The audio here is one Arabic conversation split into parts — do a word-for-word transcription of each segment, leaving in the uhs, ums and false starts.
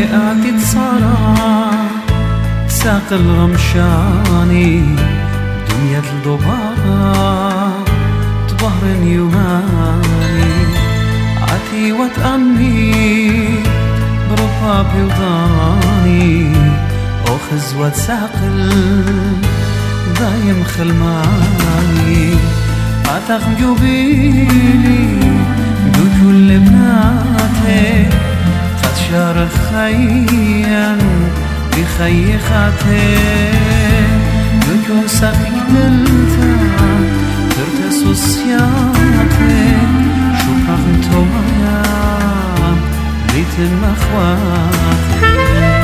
هيئاتي تصارى ساق الغمشاني دنيا الضبارة تبهرن يوماني عتي وتأمي برفابي وضاني أخز وتساقل دايم خلماني عتق جوبيلي دو كل بناتي قد شار خيان بخي خاتي دو ساقي دلتا ترتس وصياتي شوفك انتوما بيت المخواتي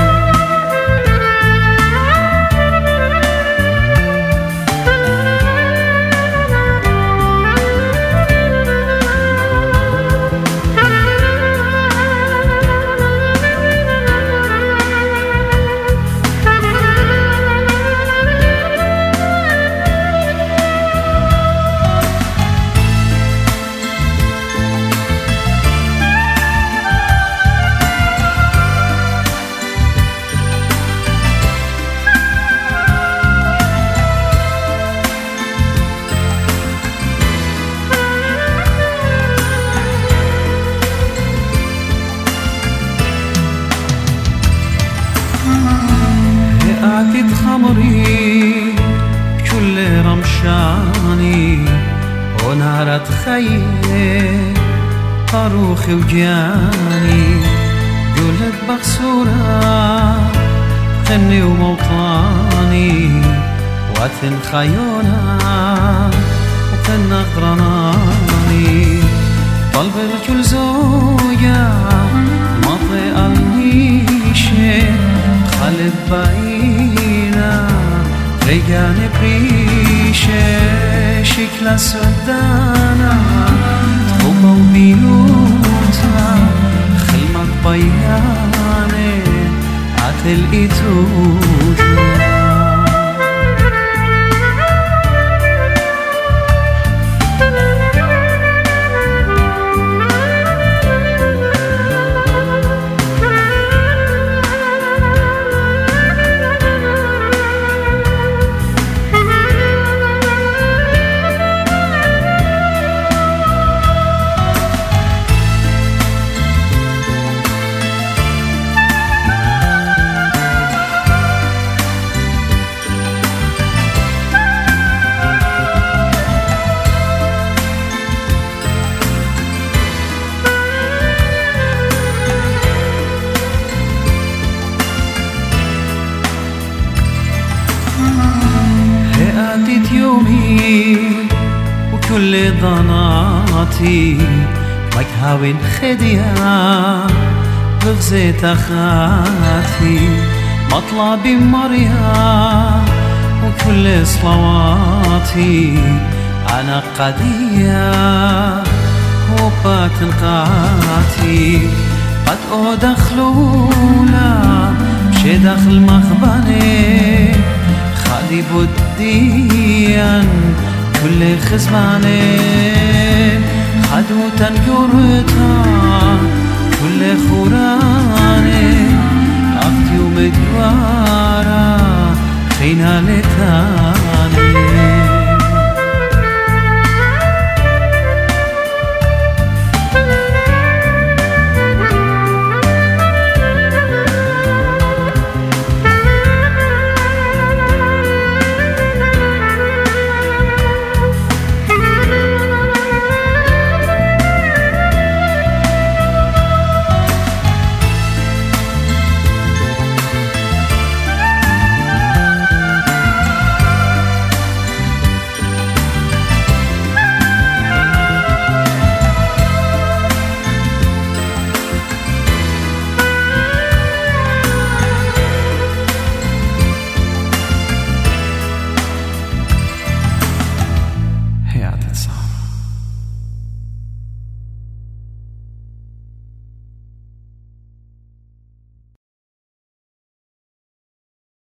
هيئاتي خمري كل رمشاني ونارة خيه طروخي وجاني قلت بخسورة خني وموطاني واتن خيونا وكن قرناني طلب الكل زوجة مطيء النيشة خالد باينا رجعني بريشة شكل سودانا تخوبة وبيوتا خلمك بياني عتل إيتوتا هيئاتي يومي وكل ضناتي مكهاوين خديا بغزيت أخاتي مطلبي مريا وكل صلواتي أنا قديا وبات نقاتي قد أدخلونا مشي داخل مخباني خالي بديا كل خزماني خدوتا يورتا كل خورا